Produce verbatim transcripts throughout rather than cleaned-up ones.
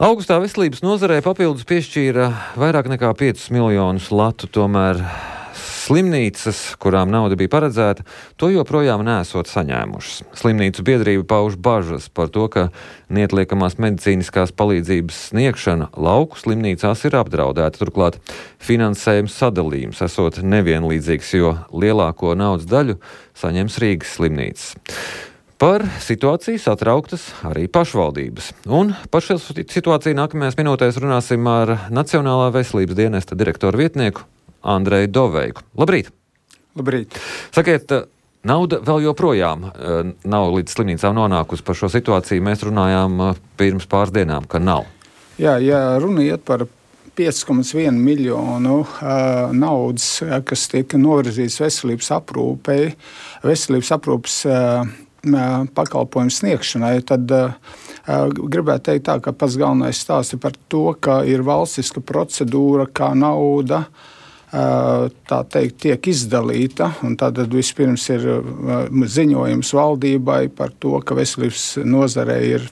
Augustā veselības nozarē papildus piešķīra vairāk nekā piecus miljonus latu, tomēr slimnīcas, kurām nauda bija paredzēta, to joprojām nesot saņēmušas. Slimnīcu biedrība pauž bažas par to, ka neatliekamās medicīniskās palīdzības sniegšana lauku slimnīcās ir apdraudēta. Turklāt finansējums sadalījums esot nevienlīdzīgs, jo lielāko naudas daļu saņems Rīgas slimnīcas. Par situāciju satrauktas arī pašvaldības. Un par šo situāciju nākamajās minūtēs runāsim ar Nacionālā veselības dienesta direktoru vietnieku Andreju Doveiku. Labrīt! Labrīt! Sakiet, nauda vēl joprojām nav līdz slimnīcām nonākusi. Par šo situāciju mēs runājām pirms pāris dienām, ka nav. Jā, ja runa iet par pieci komats viens miljonu uh, naudas, kas tiek novirzīts veselības aprūpei, veselības aprūpes uh, pakalpojumu sniegšanai, tad uh, gribētu teikt tā, ka pats galvenais stāsts ir par to, ka ir valstiska procedūra, kā nauda uh, tā teikt tiek izdalīta, un tātad vispirms ir uh, ziņojums valdībai par to, ka veselības nozarē ir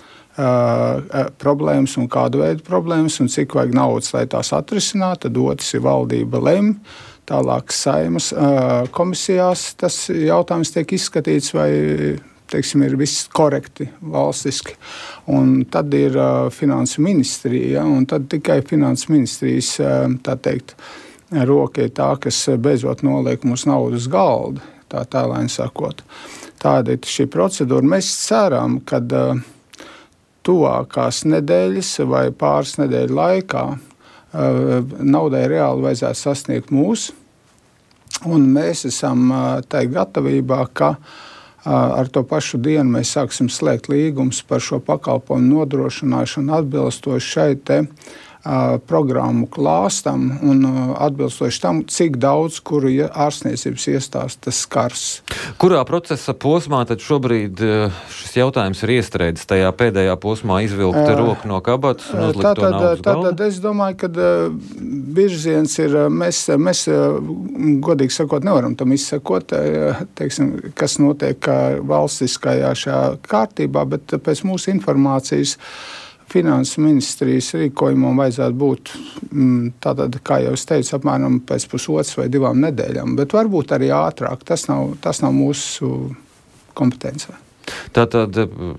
uh, problēmas un kādu veidu problēmas, un cik vajag naudas, lai tās atrisinātu, tad otrs ir valdība lem. Tālāk Saeimas uh, komisijās tas jautājums tiek izskatīts, vai teiksim, ir viss korekti valstiski. Un tad ir uh, finansu ministrija, un tad tikai finansu ministrijas uh, tā teikt, roka ir tā, kas beidzot noliek mūsu naudu uz galda, tā tēlēni sakot. Tāda ir šī procedūra. Mēs ceram, ka uh, tuvākās nedēļas vai pāris nedēļu laikā uh, naudai reāli vajadzētu sasniegt mūsu. Un mēs esam tai gatavībā, ka ar to pašu dienu mēs sāksim slēgt līgumus par šo pakalpojumu nodrošināšanu atbilstoši šai te programmu klāstam un atbilstoši tam, cik daudz, kuru ārstniecības iestādes tas skars. Kurā procesa posmā tad šobrīd šis jautājums ir iestrēdzis tajā pēdējā posmā izvilkt uh, roku no kabatas un uzlikt to naudas galdu? Tātad es domāju, ka virziens ir, mēs, mēs godīgi sakot, nevaram tam izsakot, teiksim, kas notiek valstiskajā šajā kārtībā, bet pēc mūsu informācijas Finansu ministrijas rīkojumam vajadzētu būt, tātad, kā jau es teicu, apmēram pēc pusotras vai divām nedēļām, bet varbūt arī ātrāk. Tas nav, tas nav mūsu kompetencē. Tātad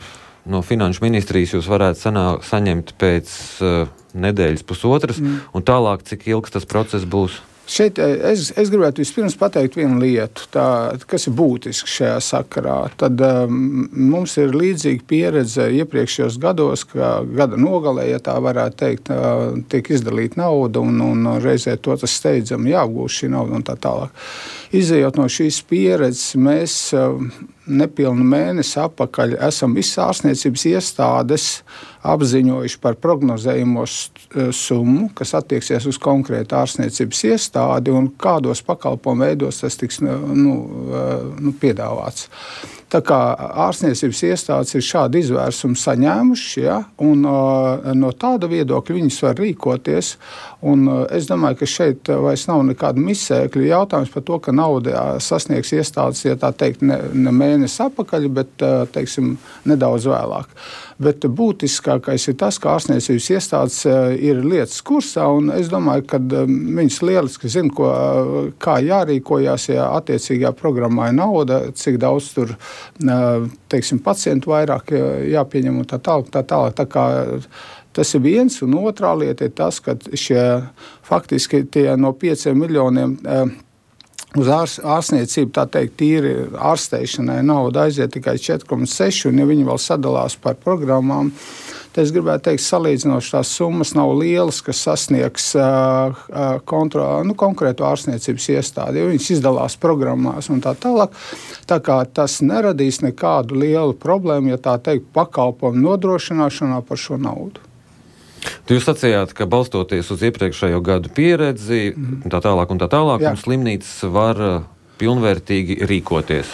no Finanšu ministrijas jūs varētu sanā, saņemt pēc uh, nedēļas pusotras, mm. un tālāk, cik ilgs tas process būs? Šeit es, es gribētu vispirms pateikt vienu lietu, tā, kas ir būtiski šajā sakarā. Tad um, mums ir līdzīga pieredze iepriekšējos gados, ka gada nogalē, ja tā varētu teikt, uh, tiek izdalīta nauda un, un reizē to tas steidzami jāapgūst šī nauda un tā tālāk. Izejot no šīs pieredzes, mēs uh, nepilnu mēnesi apakaļ esam visas ārstniecības iestādes apziņojuši par prognozējumo summu, kas attieksies uz konkrētu ārstniecības iestādi un kādos pakalpojumu veidos tas tiks nu, nu, piedāvāts. Tā kā ārstniecības iestādes ir šādu izvērsumu saņēmuši, ja, un uh, no tāda viedokļa viņas var rīkoties, un uh, es domāju, ka šeit vairs nav nekāda misēkļa jautājums par to, ka nauda sasniegs iestādes, ja tā teikt, ne, ne mēnesi apakaļ, bet, uh, teiksim, nedaudz vēlāk. Bet būtiskākais ir tas, ka ārstniecības iestādes uh, ir lietas kursā, un es domāju, ka uh, viņas lieliski zina, ko, uh, kā jārīkojās, ja attiecīgajā programmā ir nauda, cik daudz tur teiksim, pacientu vairāk jāpieņem un tā tālāk, tā tālāk. Tā kā tas ir viens, un otrā lieta ir tas, ka šie faktiski tie no pieciem miljoniem uz ārs, ārstniecību, tā teikt, tīri ārsteišanai nauda aiziet tikai četri komats seši, un ja viņi vēl sadalās par programmām, tad es gribētu teikt, salīdzinoši tās summas nav lielas, kas sasniegs uh, kontro, nu, konkrētu ārstniecības iestādi, jo viņas izdalās programmās un tā tālāk. Tā kā tas neradīs nekādu lielu problēmu, ja tā teikt, pakalpojumu nodrošināšanā par šo naudu. Jūs sacījāt, ka balstoties uz iepriekšējo gadu pieredzi, mm. tā tālāk un tā tālāk, Jā. un slimnīcas var pilnvērtīgi rīkoties.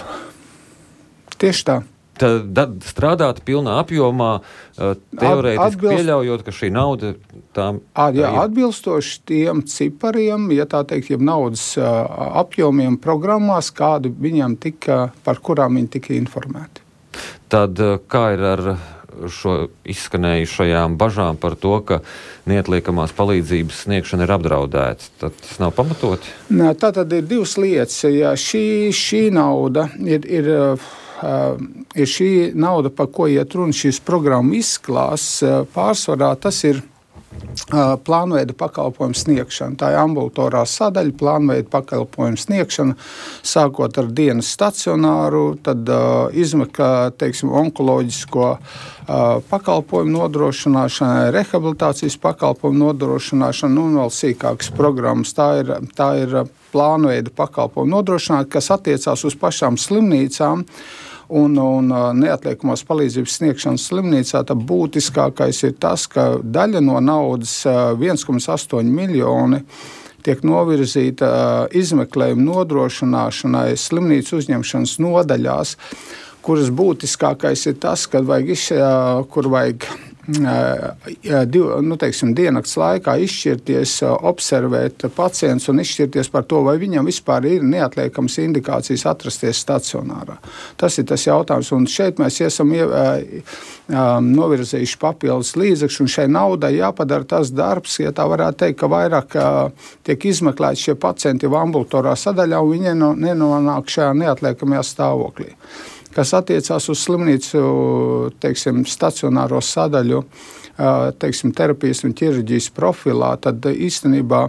Tieši tā. Tad strādāt pilnā apjomā, teorētiski Atbilst... pieļaujot, ka šī nauda tām... À, jā, atbilstoši tiem cipariem, ja tā teikt, ja naudas apjomiem programmās, kādu viņam tika, par kurām viņi tika informēti. Tad kā ir ar šo izskanējušajām bažām par to, ka neatliekamās palīdzības sniegšana ir apdraudēta. Tad tas nav pamatoti? Nā, tā tad ir divas lietas. Ja šī, šī nauda ir, ir, uh, ir šī nauda, par ko iet runa, šīs programma izklās, uh, pārsvarā tas ir plānveida pakalpojumu sniegšana. Tā ir ambulatorā sadaļa, plānveida pakalpojumu sniegšana, sākot ar dienas stacionāru, tad uh, izmeka, teiksim, onkoloģisko uh, pakalpojumu nodrošināšana, rehabilitācijas pakalpojumu nodrošināšana un vēl sīkākas programmas. Tā ir, tā ir plānveida pakalpojumu nodrošināšana, kas attiecās uz pašām slimnīcām. Un, un neatliekamās palīdzības sniegšanas slimnīcā tā būtiskākais ir tas, ka daļa no naudas, viens komats astoņi miljoni, tiek novirzīta izmeklējuma nodrošināšanai slimnīcu uzņemšanas nodaļās, kuras būtiskākais ir tas, ka vajag, kur vajag Div, nu, teiksim, diennakts laikā izšķirties, observēt pacients un izšķirties par to, vai viņam vispār ir neatliekamas indikācijas atrasties stacionārā. Tas ir tas jautājums, un šeit mēs esam novirzījuši papildus līdzekļus, un šai naudai jāpadara tas darbs, ja tā varētu teikt, ka vairāk tiek izmeklēti šie pacienti ambulatorā sadaļā, un viņi nenonāk šajā neatliekamajā stāvoklī. Kas attiecās uz slimnīcu, teiksim, stacionāro sadaļu, teiksim, terapijas un ķirurģijas profilā, tad īstenībā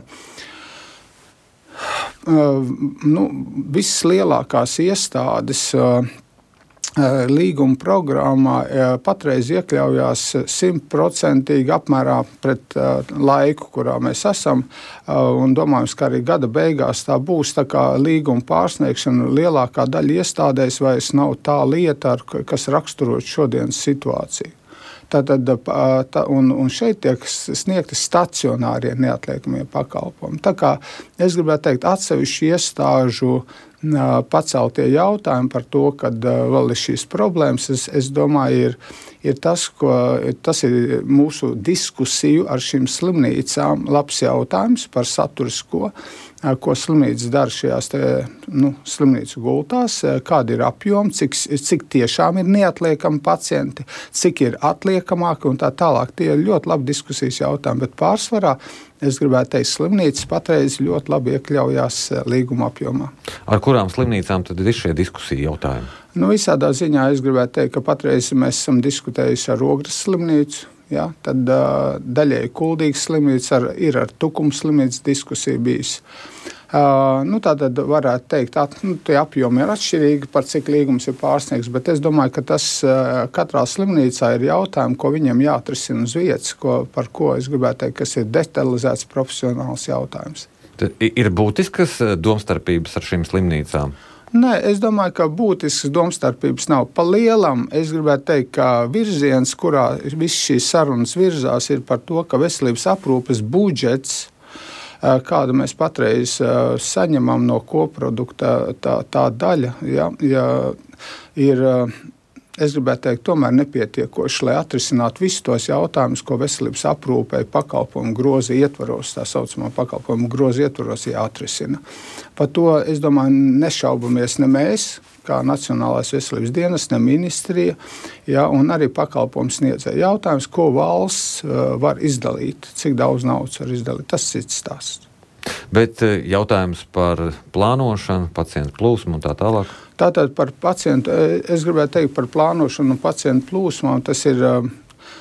nu, visas lielākās iestādes līguma programmā patreiz iekļaujās simtprocentīgi apmērā pret laiku, kurā mēs esam, un domājams, ka arī gada beigās tā būs. Tā kā līguma pārsniegšana lielākā daļa iestādēs vairs nav tā lieta, kas raksturot šodienas situāciju. Tātad, tā, un, un šeit tiek sniegti stacionārie neatliekamie pakalpojumi. Tā kā es gribētu teikt, atsevišķu iestāžu paceltie jautājumi par to, kad vēl ir šīs problēmas, es, es domāju, ir, ir tas, ko, tas ir mūsu diskusiju ar šīm slimnīcām labs jautājums par saturisko, ko slimnīcas dara šajās te, nu, slimnīcu gultās, kāda ir apjoma, cik, cik tiešām ir neatliekami pacienti, cik ir atliekamāki un tā tālāk. Tie ir ļoti labi diskusijas jautājumi, bet pārsvarā es gribētu teikt, slimnīcas patreiz ļoti labi iekļaujās līguma apjomā. Ar kurām slimnīcām tad ir šie diskusiju jautājumi? Nu, visādā ziņā es gribētu teikt, ka patreiz mēs esam diskutējuši ar Ogres slimnīcu, ja, tad uh, daļēji Kuldīgas slimnīca ar, ir ar Tukuma slimnīcas diskusija bijis. Uh, nu, tātad varētu teikt, at, nu, tie apjomi ir atšķirīgi, par cik līgums ir pārsniegts, bet es domāju, ka tas uh, katrā slimnīcā ir jautājumi, ko viņam jāatrisina uz vietas, ko, par ko es gribētu teikt, kas ir detalizēts profesionāls jautājums. Tad ir būtiskas domstarpības ar šīm slimnīcām? Nē, es domāju, ka būtiskas domstarpības nav. Pa lielam es gribētu teikt, ka virziens, kurā viss šīs sarunas virzās, ir par to, ka veselības aprūpes budžets, kādu mēs patreiz saņemam no koprodukta, tā, tā daļa, ja, ja ir, es gribētu teikt, tomēr nepietiekoši, lai atrisinātu visus tos jautājumus, ko veselības aprūpei pakalpojumu groza ietvaros, tā saucamā pakalpojumu groza ietvaros jāatrisina. Par to, es domāju, nešaubamies ne mēs, kā Nacionālais veselības dienas, ne ministrija, ja, un arī pakalpojumu sniedzēja jautājums, ko valsts uh, var izdalīt, cik daudz naudas var izdalīt. Tas cits stāsts. Bet jautājums par plānošanu, pacientu plūsmu un tā tālāk? Tātad par pacientu, es gribētu teikt par plānošanu un pacientu plūsmām, tas ir uh,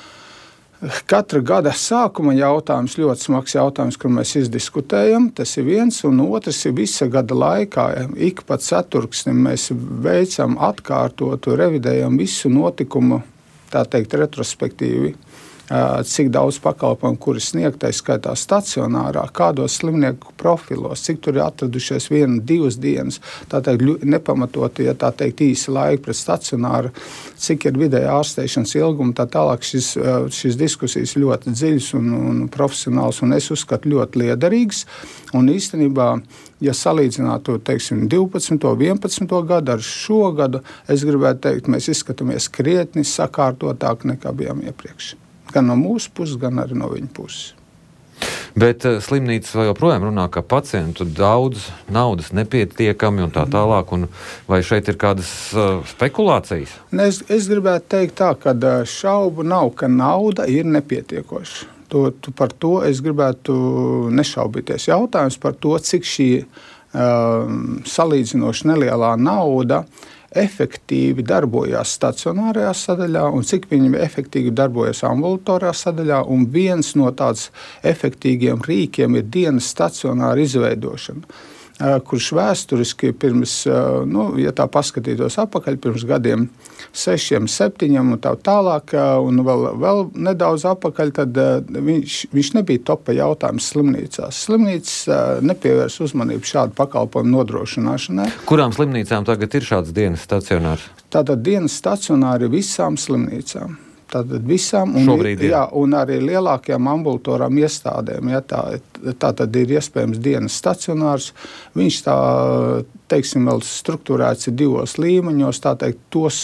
katra gada sākuma jautājums, ļoti smags jautājums, kur mēs izdiskutējam. Tas ir viens, un otrs ir visa gada laikā. Ik pa ceturksnim mēs veicam atkārtotu, revidējam visu notikumu, tā teikt, retrospektīvi. Cik daudz pakalpojumu, kuri sniegtais skaitā stacionārā, kādos slimnieku profilos, cik tur ir atradušies viena, divas dienas, tā teikt, nepamatot, ja tā teikt, īsi laika pret stacionāru, cik ir vidēja ārstēšanas ilguma, tā tālāk šis, šis diskusijas ļoti dziļas un, un profesionāls, un es uzskatu ļoti liederīgs, un īstenībā, ja salīdzinātu, teiksim, divpadsmito, vienpadsmito gadu ar šo gadu, es gribētu teikt, mēs izskatāmies krietni sakārtotāk nekā bijām iepriekš. Gan no mūsu puses, gan arī no viņa puses. Bet uh, slimnīcas vēl joprojām runā, ka pacientu daudz, naudas nepietiekami un tā tālāk, un vai šeit ir kādas uh, spekulācijas? Es, es gribētu teikt tā, ka šaubu nav, ka nauda ir nepietiekoša. To, tu, par to es gribētu nešaubīties. Jautājums par to, cik šī uh, salīdzinoši nelielā nauda efektīvi darbojās stacionārajā sadaļā un cik viņi efektīvi darbojas ambulatorijā sadaļā. Un viens no tādiem efektīviem rīkiem ir dienas stacionāra izveidošana, kurš vēsturiski pirms, nu, ja tā paskatītos atpakaļ, pirms gadiem sešiem, septiņiem un tā tālāk, un vēl, vēl nedaudz atpakaļ, tad viņš, viņš nebija topa jautājums slimnīcās. Slimnīcas nepievērs uzmanību šādu pakalpojumu nodrošināšanai. Kurām slimnīcām tagad ir šāds dienas stacionārs? Tātad dienas stacionāri visām slimnīcām. Tātad visām, un, Šobrīd ir. Jā, un arī lielākajām ambulatorām iestādēm. Ja, tā, tā tad ir iespējams dienas stacionārs. Viņš tā, teiksim, vēl strukturēts ir divos līmeņos, tā teikt, tos,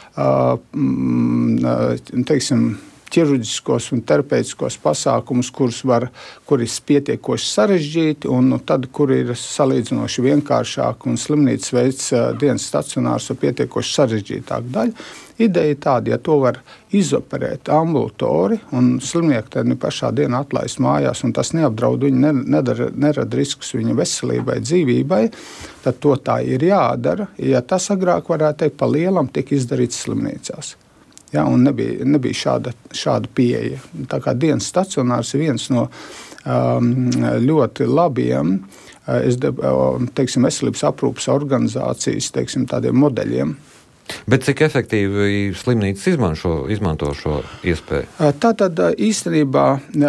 teiksim, ķirurģiskos un terapeitiskos pasākumus, kurus var, kur ir pietiekoši sarežģīti, un tad, kur ir salīdzinoši vienkāršāk un slimnīcas veids dienas stacionārs ar pietiekoši sarežģītāku daļu. Ideja ir tāda, ja to var izoperēt ambulatori un slimnieki tad pašā dienā atlaist mājās, un tas neapdraud viņu, nedara, nerada riskus viņa veselībai, dzīvībai, tad to tā ir jādara. Ja tas agrāk varētu teikt, pa lielam tika izdarīts slimnīcās. Ja, un nebija, nebija šāda, šāda pieeja. Tā kā dienas stacionārs ir viens no um, ļoti labiem es, teiksim, veselības aprūpes organizācijas teiksim, tādiem modeļiem. Bet cik efektīvi slimnīcas izmanto, izmanto šo iespēju? Tātad īstenībā,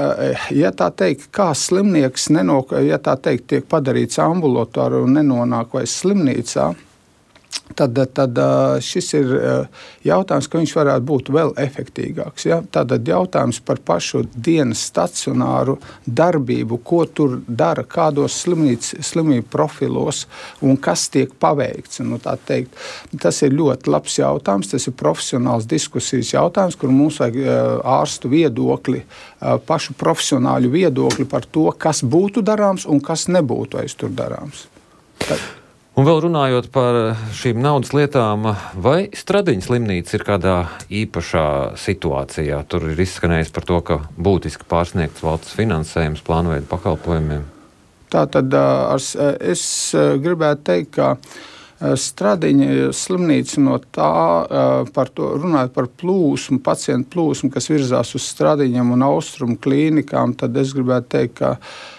ja tā teikt, kā slimnieks nenok, ja tā teikt, tiek padarīts ambulatori un nenonāk vairs slimnīcā, Tad, tad šis ir jautājums, ka viņš varētu būt vēl efektīgāks. Ja? Tātad jautājums par pašu dienas stacionāru darbību, ko tur dara, kādos slimību profilos un kas tiek paveikts. Nu, tā teikt, tas ir ļoti labs jautājums, tas ir profesionāls diskusijas jautājums, kur mums vajag ārstu viedokli, pašu profesionāļu viedokli par to, kas būtu darāms un kas nebūtu aiz tur darāms. Tad. Un vēl runājot par šīm naudas lietām, vai Stradiņas slimnīca ir kādā īpašā situācijā? Tur ir izskanējis par to, ka būtiski pārsniegts valsts finansējums plānveidu pakalpojumiem. Tātad es gribētu teikt, ka Stradiņa slimnīca no tā, par to runājot par plūsmu, pacientu plūsmu, kas virzās uz Stradiņam un Austrumu klīnikām, tad es gribētu teikt, ka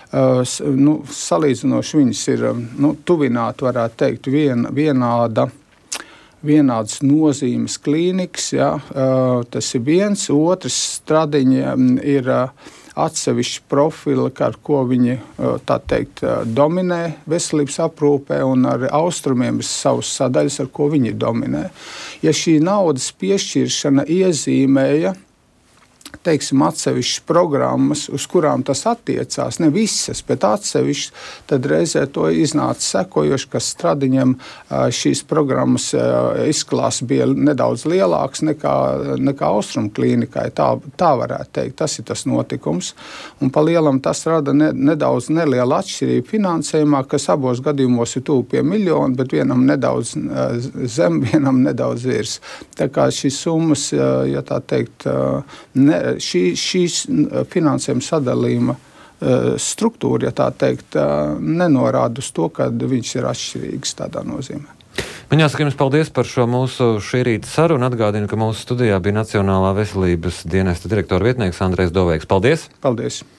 nu, salīdzinoši viņas ir nu, tuvināti, varētu teikt, vien, vienāda, vienādas nozīmes klīnikas. Ja, tas ir viens. Otrs, Stradiņa ir atsevišķi profili, ar ko viņi tā teikt, dominē veselības aprūpē, un ar austrumiem ir savas sadaļas, ar ko viņi dominē. Ja šī naudas piešķiršana iezīmēja teiksim, atsevišķas programmas, uz kurām tas attiecās, ne visas, bet atsevišķas, tad reizē to iznāca sekojoši, ka Stradiņam šīs programmas izklāsts bija nedaudz lielāks nekā, nekā Austrumu klīnikai. Tā, tā varētu teikt, tas ir tas notikums. Un pa lielam tas rada ne, nedaudz nelielu atšķirību finansējumā, kas abos gadījumos ir tuvu pie miljona, bet vienam nedaudz zem, vienam nedaudz virs. Tā kā šīs summas, ja tā teikt, ne, Šī, šīs finansējuma sadalījuma struktūra, ja tā teikt, nenorāda uz to, ka viņš ir atšķirīgs tādā nozīmē. Man jāsaka jums paldies par šo mūsu šī rīta sarunu. Atgādinu, ka mūsu studijā bija Nacionālā veselības dienesta direktora vietnieks Andrejs Doveiks. Paldies! Paldies!